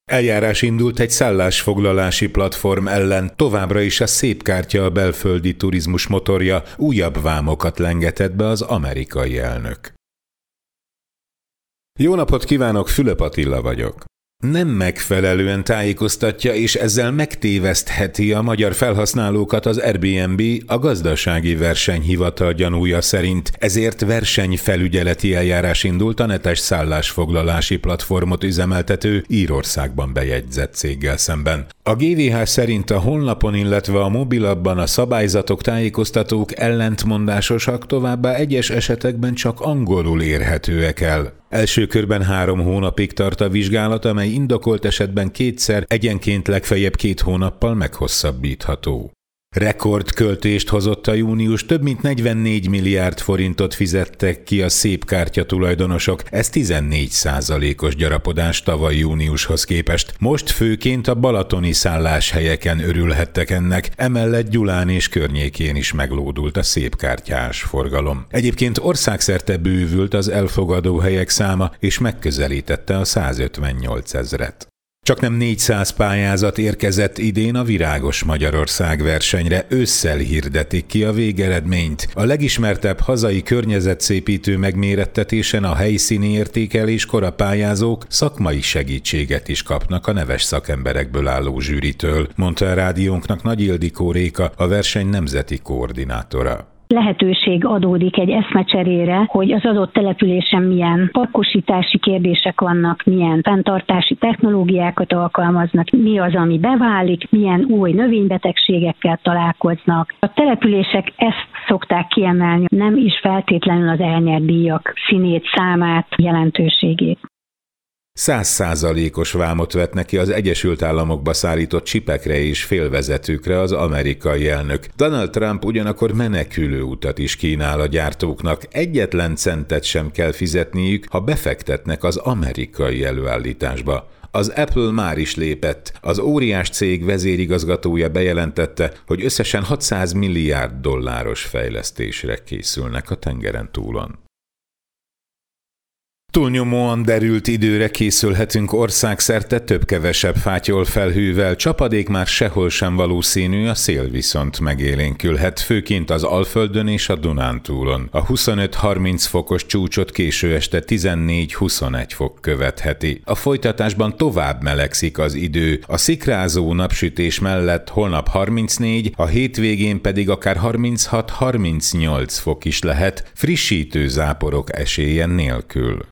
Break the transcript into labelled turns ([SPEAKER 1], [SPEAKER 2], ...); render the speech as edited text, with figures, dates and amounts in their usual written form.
[SPEAKER 1] Eljárás indult egy szállásfoglalási platform ellen, továbbra is a Szépkártya a belföldi turizmus motorja, újabb vámokat lengetett be az amerikai elnök. Jó napot kívánok, Fülöp Attila vagyok. Nem megfelelően tájékoztatja és ezzel megtévesztheti a magyar felhasználókat az Airbnb a gazdasági versenyhivatal gyanúja szerint, ezért versenyfelügyeleti eljárás indult a netes szállásfoglalási platformot üzemeltető Írországban bejegyzett céggel szemben. A GVH szerint a honlapon, illetve a mobilabban a szabályzatok, tájékoztatók ellentmondásosak, továbbá egyes esetekben csak angolul érhetőek el. Első körben 3 hónapig tart a vizsgálat, amely indokolt esetben kétszer, egyenként legfeljebb 2 hónappal meghosszabbítható. Rekordköltést hozott a június, több mint 44 milliárd forintot fizettek ki a Szépkártya tulajdonosok, ez 14%-os gyarapodás tavaly júniushoz képest. Most főként a balatoni szálláshelyeken örülhettek ennek, emellett Gyulán és környékén is meglódult a szépkártyás forgalom. Egyébként országszerte bővült az elfogadó helyek száma, és megközelítette a 158 000-et. Csaknem 400 pályázat érkezett idén a Virágos Magyarország versenyre, ősszel hirdetik ki a végeredményt. A legismertebb hazai környezetszépítő megmérettetésen a helyszíni értékeléskor a pályázók szakmai segítséget is kapnak a neves szakemberekből álló zsűritől, mondta a rádiónknak Nagy Ildikó Réka, a verseny nemzeti koordinátora.
[SPEAKER 2] Lehetőség adódik egy eszmecserére, hogy az adott településen milyen parkosítási kérdések vannak, milyen fenntartási technológiákat alkalmaznak, mi az, ami beválik, milyen új növénybetegségekkel találkoznak. A települések ezt szokták kiemelni, nem is feltétlenül az elnyert díjak színét, számát, jelentőségét.
[SPEAKER 1] 100%-os vámot vet neki az Egyesült Államokba szállított csipekre és félvezetőkre az amerikai elnök. Donald Trump ugyanakkor menekülő utat is kínál a gyártóknak, egyetlen centet sem kell fizetniük, ha befektetnek az amerikai előállításba. Az Apple már is lépett. Az óriás cég vezérigazgatója bejelentette, hogy összesen $600 milliárd fejlesztésre készülnek a tengeren túlon. Túlnyomóan derült időre készülhetünk országszerte, több-kevesebb fátyol felhővel, csapadék már sehol sem valószínű, a szél viszont megélénkülhet, főként az Alföldön és a Dunántúlon. A 25-30 fokos csúcsot késő este 14-21 fok követheti. A folytatásban tovább melegszik az idő, a szikrázó napsütés mellett holnap 34, a hétvégén pedig akár 36-38 fok is lehet, frissítő záporok esélye nélkül.